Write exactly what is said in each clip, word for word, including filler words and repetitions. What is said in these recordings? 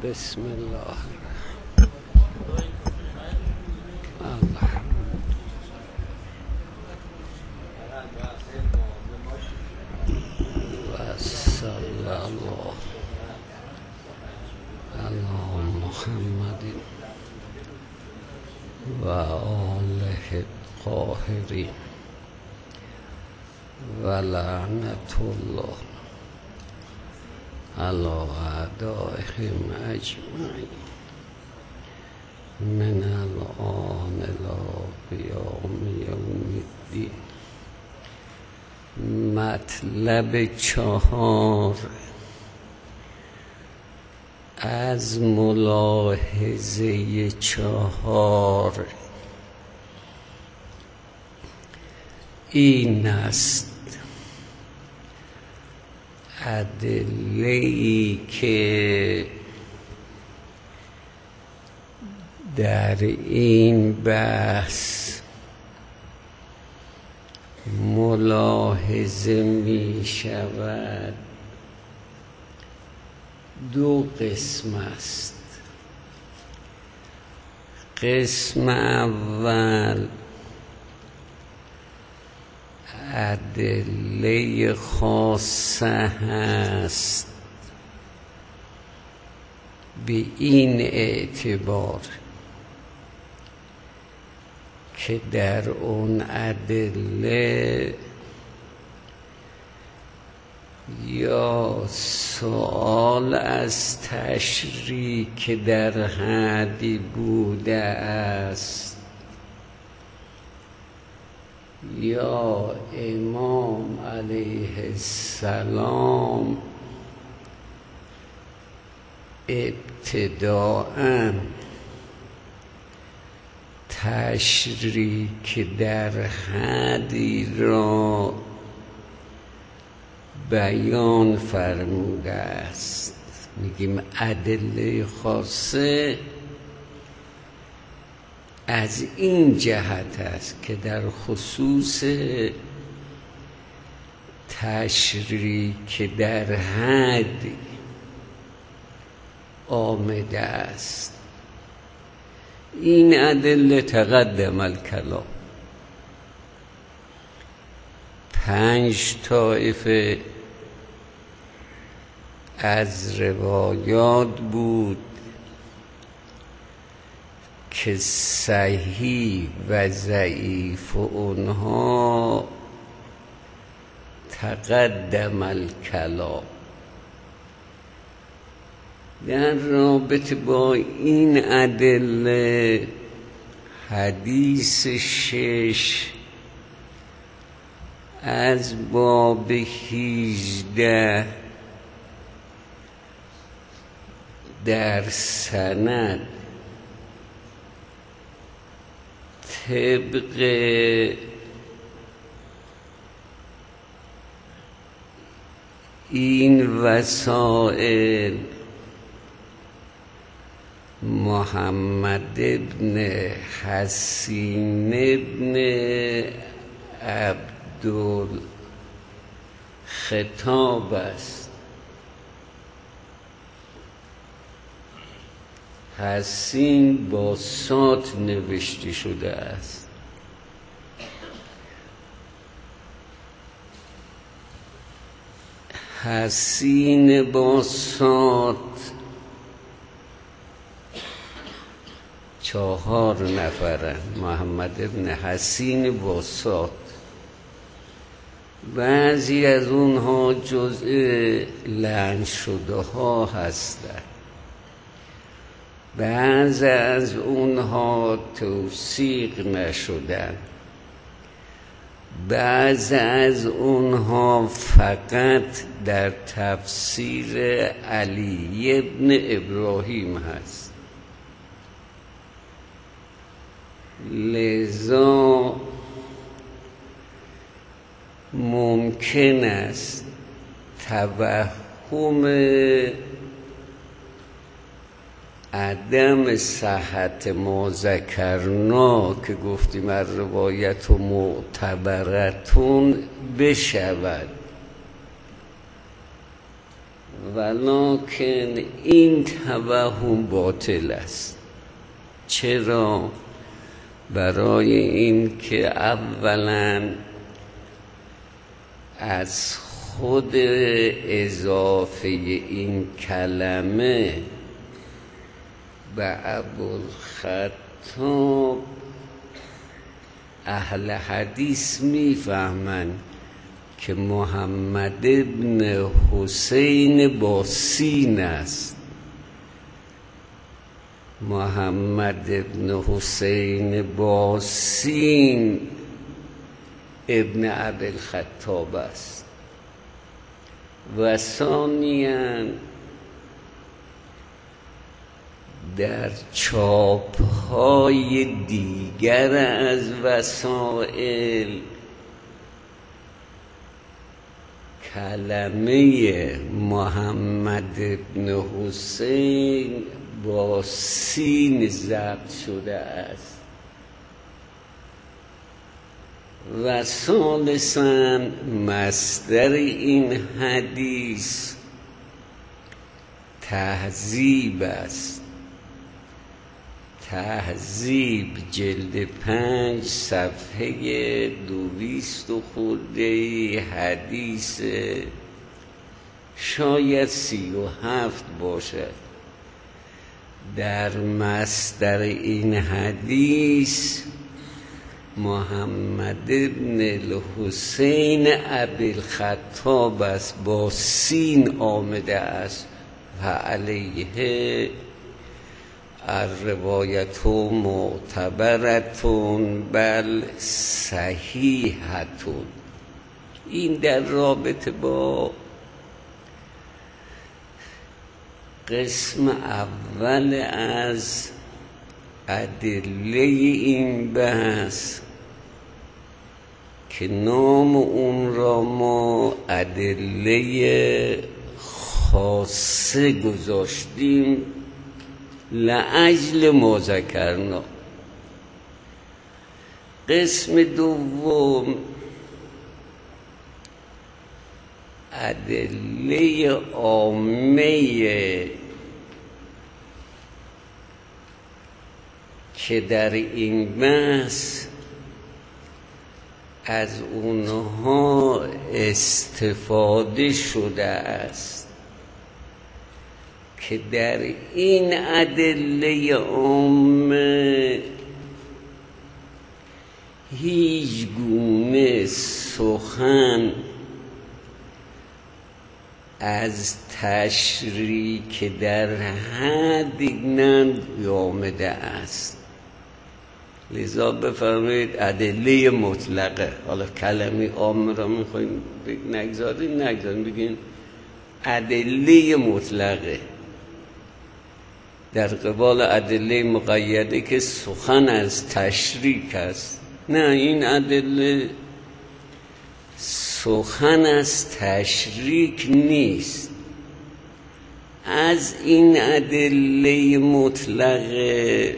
بسم الله الرحمن و صلی الله علی محمد و آله الطاهرین و لعنت الله علی اعدائهم اجمعین من الآن الی قیام یوم الدین. مطلب چهار از ملاحظه چهار این است: ادله‌ای که در این بحث ملاحظه می شود دو قسم است. قسم اول ادله خاصه هست، به این اعتبار که در اون ادله یا سؤال از تشریع که در حدی بوده است یا امام علیه السلام ابتداءً تشریع که در حدی را بیان فرموده است، میگیم ادله خاصه. از این جهت است که در خصوص تشریع که در حد آمده است. این ادله تقدم الکلام، پنج طایفه از روایات بود که صحیح و ضعیف اونها تقدم الکلام. در رابطه با این ادله حدیث شش از باب هجده در سند طبق این وسائل محمد ابن حسین ابن عبدالخطاب است. حسین با صاد نوشته شده است. حسین با صاد چهار نفرن. محمد ابن حسین با صاد. بعضی از اونها جزء لعن شده ها هستند، بعضی از اونها توثیق نشدن، بعضی از اونها فقط در تفسیر علی ابن ابراهیم هست. لذا ممکن است توهم عدم صحت ما ذکرنا که گفتیم از روایت و معتبرتون بشود ولکن این توهم باطل است. چرا؟ برای این که اولا از خود اضافه این کلمه به ابوالخطاب اهل حدیث میفهمند که محمد ابن حسین با سین است. محمد ابن حسین با سین ابن ابوالخطاب است. و ثانیاً در چاپ‌های دیگر از وسائل کلمه محمد ابن حسین با سین ضبط شده است. و ثالثاً مصدر این حدیث تهذیب است. تهذیب جلد پنج صفحه دویست و خورده حدیث شاید سی و هفت باشد. در مصدر این حدیث محمد ابن الحسین ابوالخطاب است، با سین آمده است. و علیه الروایت معتبرتون بل صحیحتون. این در رابطه با قسم اول از ادله این بحث که نام اون را ما ادله خاصه گذاشتیم لأجل ما ذکرنا. قسم دوم ادله عامه که در این بحث از اونها استفاده شده است که در این ادله عامه هیچ گونه سخن از تشریک در حد نیامده است. لذا بفرمایید ادله مطلقه. حالا کلمه عامه را میخواییم نگذاریم نگذاریم بگین ادله مطلقه در قبال ادله مقیده که سخن از تشریک است. نه، این ادله سخن از تشریک نیست. از این ادله مطلقه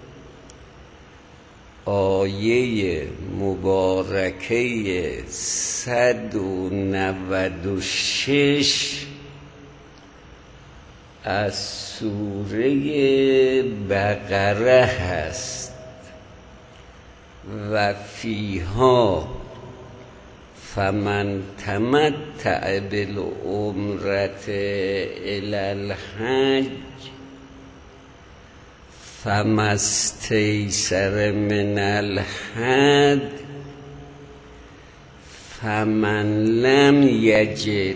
آیه مبارکه صد و نود و شش از سوره بقره هست و فیها فمن تمتع بالعمرة الی الحج فما استیسر من الهدی فمن لم یجد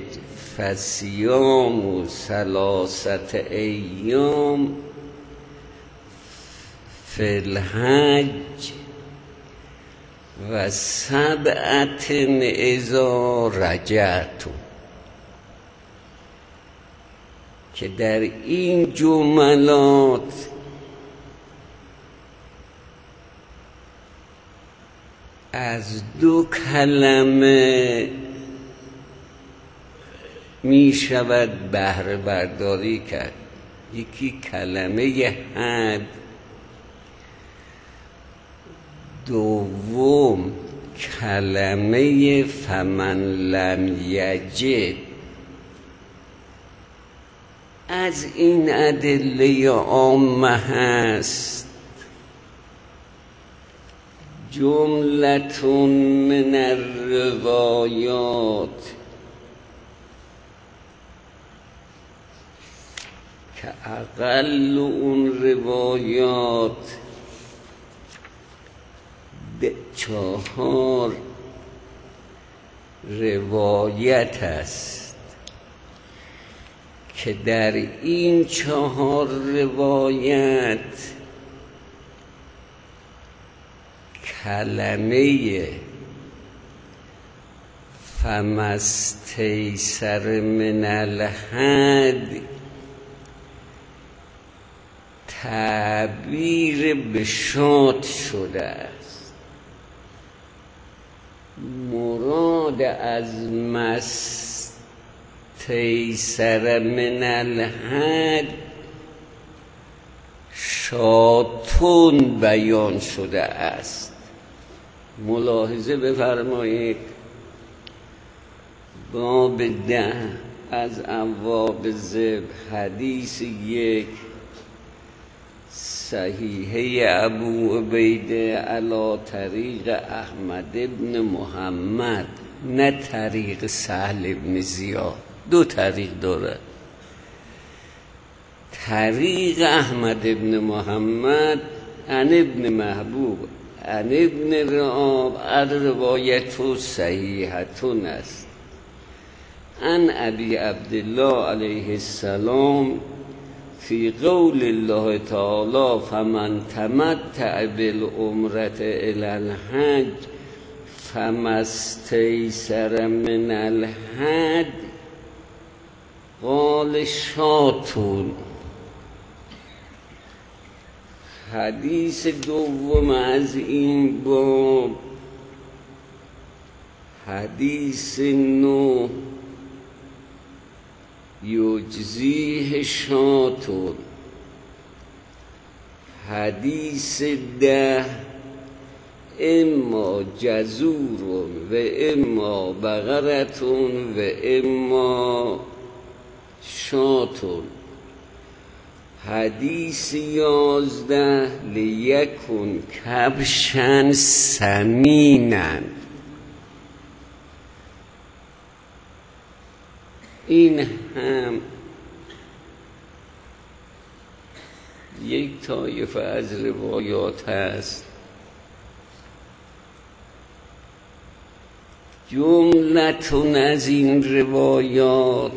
فصیام ثلاثة ایام فی الحج و سبعة اذا رجعتم. که در این جملات از دو کلمه می شود بهره برداری کرد. یکی کلمه حد، دوم کلمه فمن لم یجد از این ادله عامه هست جملتون من الروایات که اقل اون روایات چهار روایت است که در این چهار روایت کلمه فمستیسر من الهد تعبیر به شاد شده است. مراد از مستیسر من الهد شاتون بیان شده است. ملاحظه بفرمایید باب ده از ابواب ذبح حدیث یک صحیحه ابو عبیده علی طریق احمد ابن محمد، نه طریق سهل ابن زیاد. دو طریق داره، طریق احمد ابن محمد عن ابن محبوب عن ابن رعاب الروایت صحیحتون است. عن ابی عبدالله علیه السلام فی قول الله تعالی فمن تمتع بالعمرة الی الحج فمستیسر من الهد قال شاتون. حدیث دوم از این باب حدیث نو یجزیه شاتون. حدیث ده اما جزورون و اما بقرتون و اما شاتون. حدیث یازده لیکن کبشن سمینن. این هم یک طایفه از روایات هست. جملتون از این روایات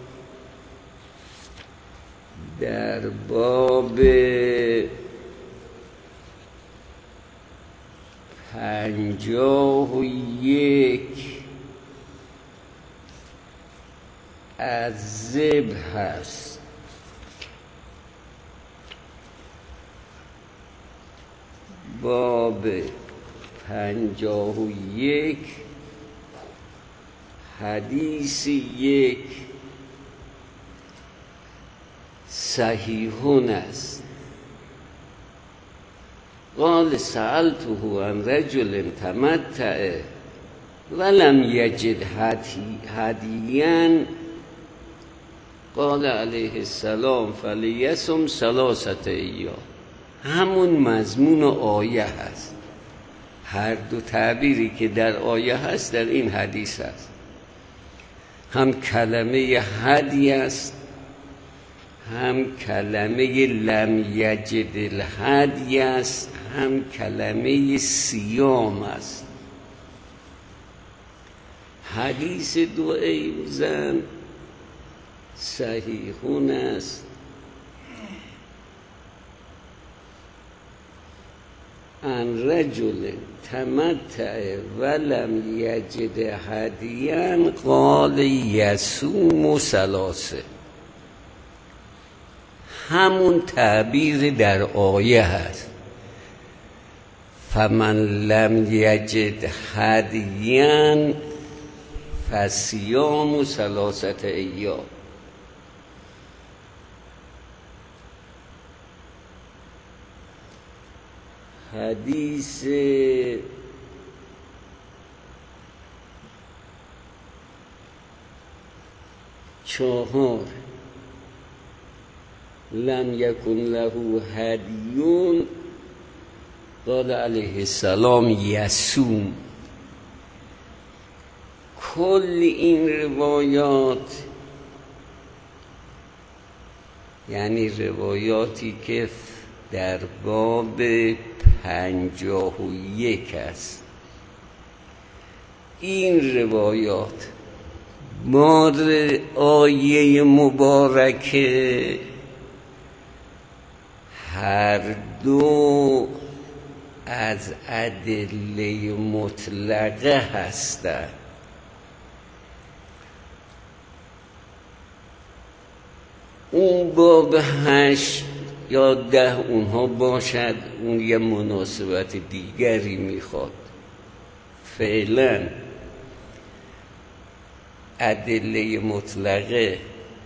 در باب پنجاه و یک از ذبح هست. باب پنجاه و یک حدیث یک صحیحون است. قال سألته عن رجل تمتع ولم یجد هدیا قال علیه السلام فلیصم ثلاثة ایام. همون مضمون آیه هست. هر دو تعبیری که در آیه هست در این حدیث هست. هم کلمه هدی است، هم کلمه لم یجد الهدی است، هم کلمه صیام است. حدیث دو ایزن صحیحون است. ان رجل تمتع ولم یجد هدیا قال یصوم ثلاثه. همون تعبیر در آیه هست. فمن لم یجد هدیا فصیام ثلاثه ایام. حدیث چهار لم یکن له هدیون قال علیه السلام یسوم. کل این روایات یعنی روایاتی که در باب پنجاه و یک است، این روایات مار آیه مبارکه هر دو از ادله مطلقه هستند. اون باب هشت یا ده اونها باشد، اون یه مناسبت دیگری میخواد. فعلا ادله مطلقه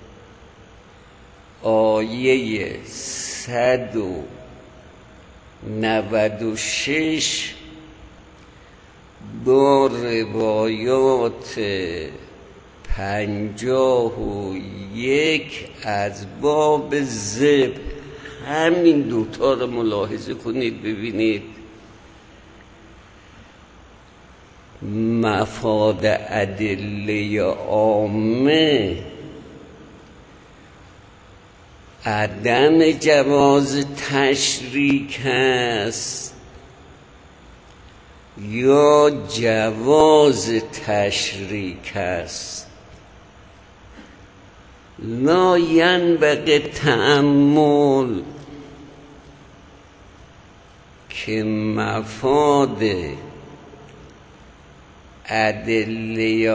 آیه صد و نود و شش با روایات پنجاه و یک از باب ذبح، همین دوتا رو ملاحظه کنید ببینید مفاد ادله عامه عدم جواز تشریک است یا جواز تشریک است. لا ینبغی تأمل که مفاد ادله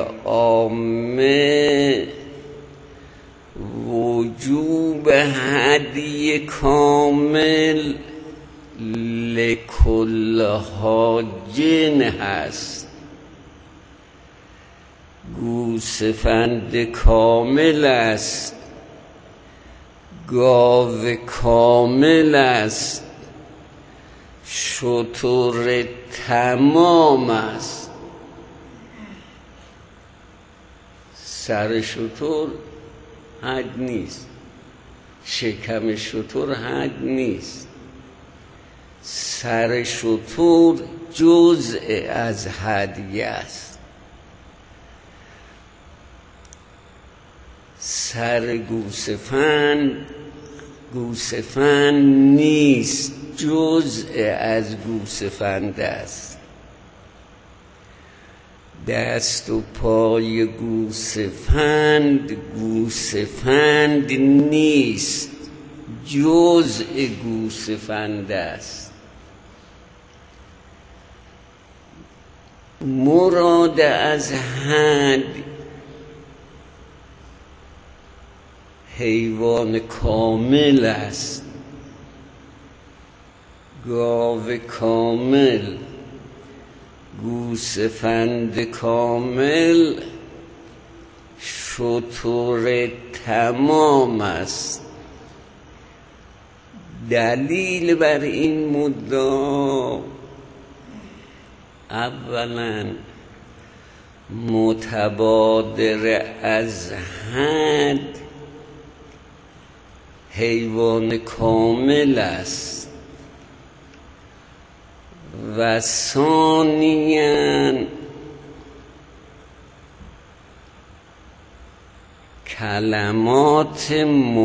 عامه وجوب هدی کامل لکل حاجن هست. گوسفند کامل است، گاو کامل است، شتر تمام است. سر شتر حد نیست، شکم شتر حد نیست، سر شتر جزء از هدیه است. سر گوسفند گوسفند نیست، جزء از گوسفند است. دست و پای گوسفند گوسفند نیست، جزء گوسفند است. مراد از حد حیوان کامل است، گاو کامل، گوسفند کامل، شتر تمام است. دلیل بر این مدعا اولا متبادر از حد حیوان کامل است و ثانیاً کلمات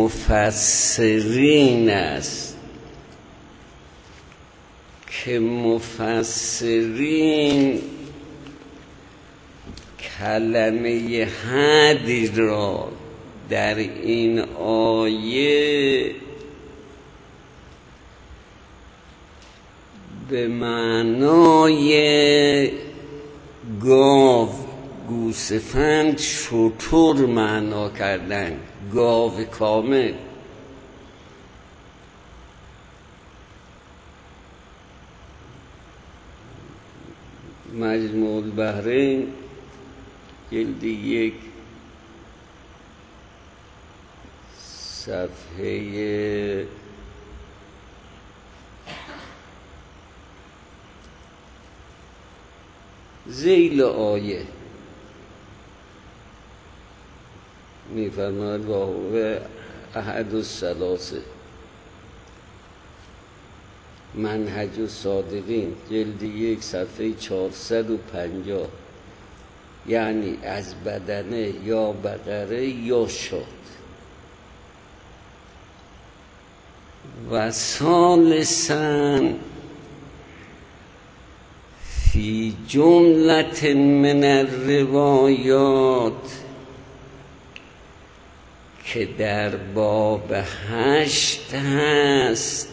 مفسرین است که مفسرین کلمه حد را در این آیه به معنای گاو، گوسفند، شتر معنا کردن. گاو کامل مجموع البحرین جلد یک صفحه ذیل آیه می‌فرماید و هو احد الثلاثه منهج الصادقین جلد یک صفحه چهارصد و پنجاه، یعنی از بدنه یا بقره یا شاد. و ثالثاً فی جملت من الروایات که در باب هشت هست،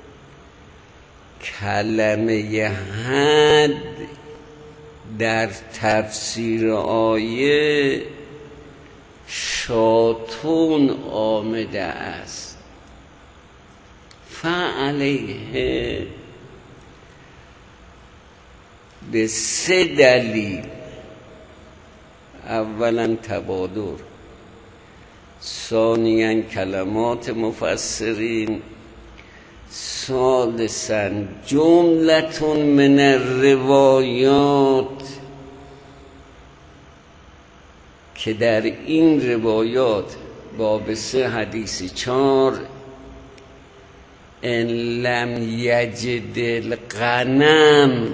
کلمه حد در تفسیر آیه شاتون آمده است. فعلیه به سه دلیل: اولا تبادر، ثانیاً کلمات مفسرین، ثالثاً جملتون من الروایات که در این روایات باب سه حدیث چار ان لم یجد الغنم،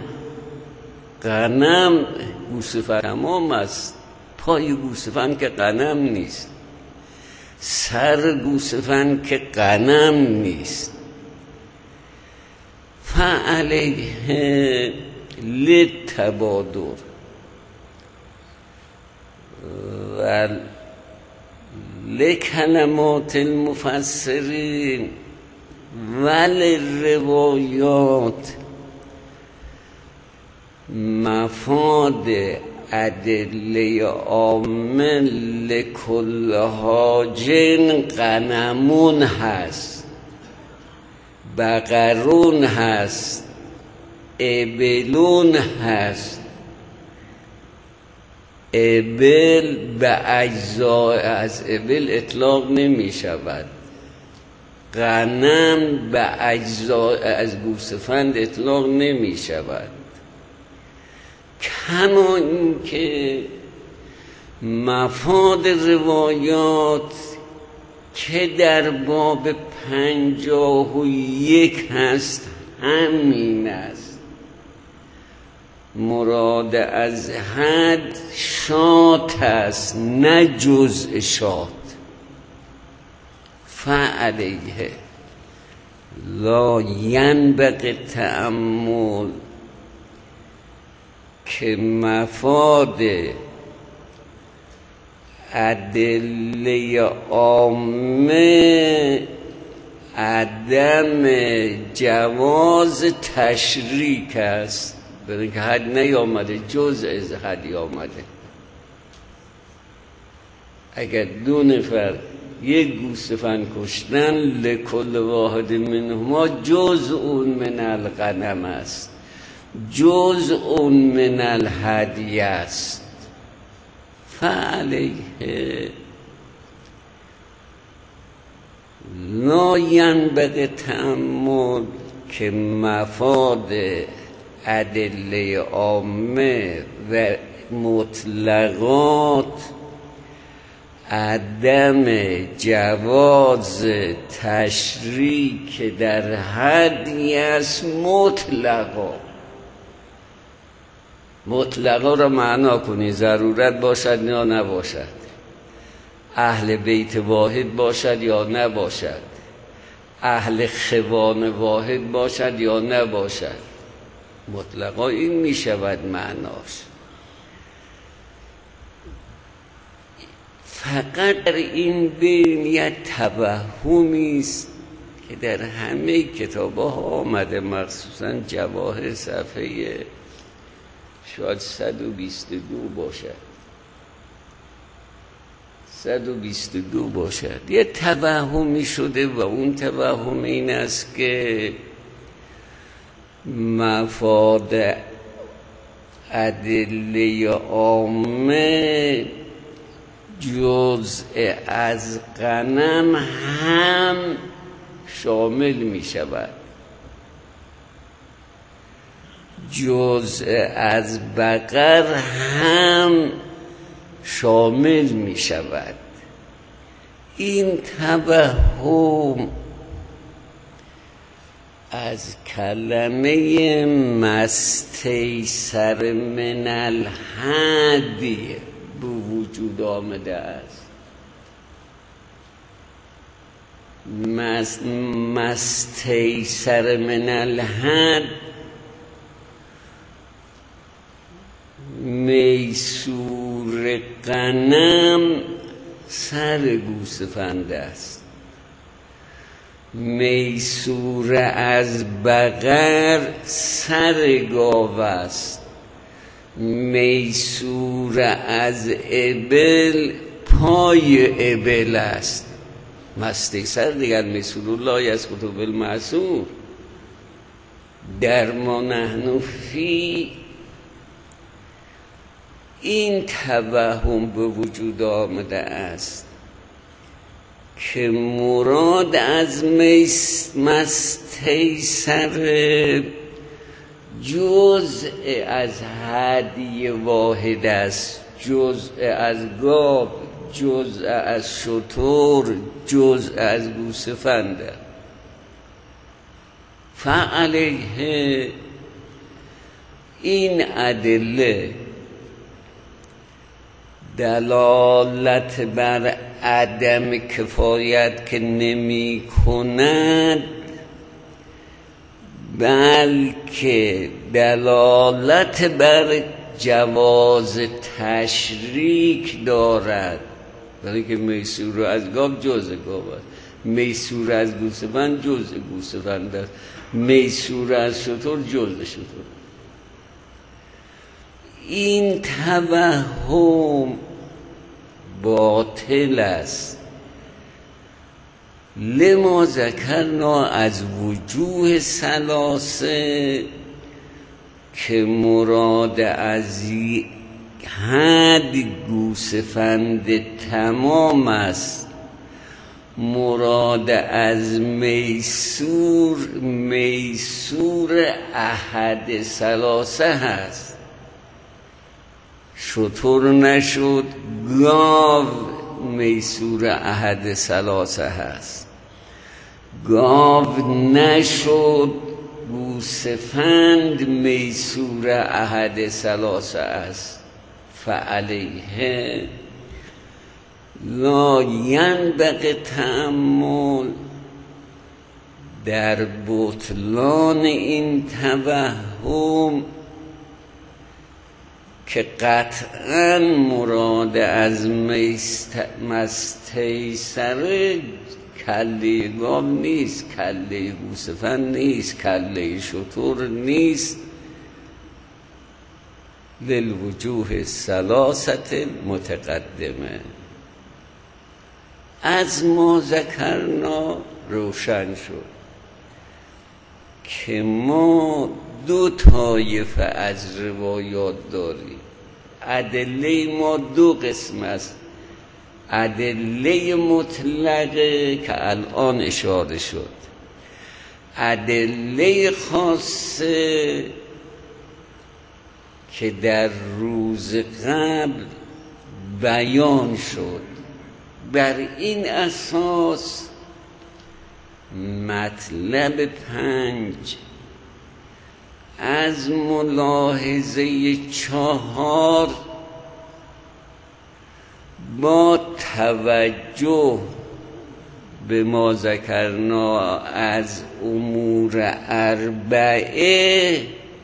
غنم گوسفند تمام است، پای گوسفند که غنم نیست، سر گوسفند که غنم نیست. فعلیه للتبادر و لکلمات المفسرین و للروایات مفاد ادله عامه لکل حاجن غنمون هست، بقرون هست، ابلون هست. ابل به اجزاء از ابل اطلاق نمی شود، غنم به اجزاء از گوسفند اطلاق نمی شود. کما این که مفاد روایات که در باب پنجاه و یک هست همین است. مراد از حد شات است، نه جزء شات. فعلیه لا ینبغی تأمل که مفاد ادله عامه عدم جواز تشریک است، برای که حد نیامده، جز از حدی آمده. اگر دو نفر یک گوسفند کشتن، لکل واحد منهما جز اون من الغنم است، جز اون من الهدی است. فعلیه لا ینبغی تأمل که مفاد ادله عامه و مطلقات عدم جواز تشریک در حدی است. مطلقا مطلقا را معنا کنی، ضرورت باشد یا نباشد، اهل بیت واحد باشد یا نباشد، اهل خوان واحد باشد یا نباشد. مطلقا این می شود معناش. فقط در این بین یک توهمی است که در همه کتاب ها آمده، مخصوصا جواهر صفحه شاید صد و بیست و دو باشد، صد و بیست و دو باشد. یه توهمی شده و اون توهم این است که مفاد ادله عامه جزء از غنم هم شامل می شود، جزء از بقر هم شامل می شود. این توهم از کلمه مستیسر من الهدی به وجود آمده است. مستیسر من الهد میسور غنم سر گوسفند است، میسور از بقر سر گاو است، میسور از ابل پای ابل است. مستیسر دیگر میسور الله یسقط بالمعسور. در ما نحن فی این توهم به وجود آمده است که مراد از مستیسر جزء از هدی واحد است، جزء از گاو، جزء از شتر، جزء از گوسفند. فعلیه این ادله دلالت بر عدم کفایت که نمی کند، بلکه دلالت بر جواز تشریک دارد. برای که میسور از گاو جزء گاو است، میسور از گوسفند جزء گوسفند است، میسور از شتر جزء شتر. این توهم باطل است. لما ذکرنا از وجوه ثلاثه که مراد از حد گوسفند تمام است، مراد از میسور میسور احد ثلاثه هست. شتر نشد، گاو میسور احد ثلاثه هست، گاو نشد، گوسفند میسور احد ثلاثه است. فعلیه لا ینبغی تأمل در بطلان این توهم که قطعا مراد از مستیسر کله گاو نیست، کله گوسفند نیست، کله شتر نیست، للوجوه الثلاثه متقدمه. از ما ذکرنا روشن شد که ما دو طایفه از روایات داریم. ادله ما دو قسم است، ادله مطلقه که الان اشاره شد، ادله خاصه که در روز قبل بیان شد. بر این اساس مطلب پنج از ملاحظه چهار با توجه به ما ذکرنا از امور اربعه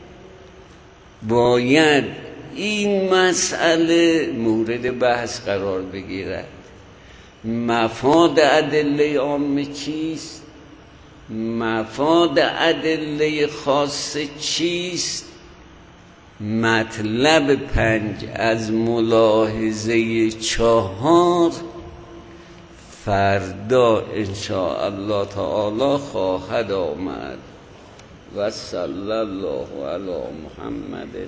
باید این مسئله مورد بحث قرار بگیرد. مفاد ادله عامه چیست؟ مفاد ادله خاصه چیست؟ مطلب پنج از ملاحظه چهار فردا انشاءالله تعالی خواهد آمد. و صلی الله علی محمد.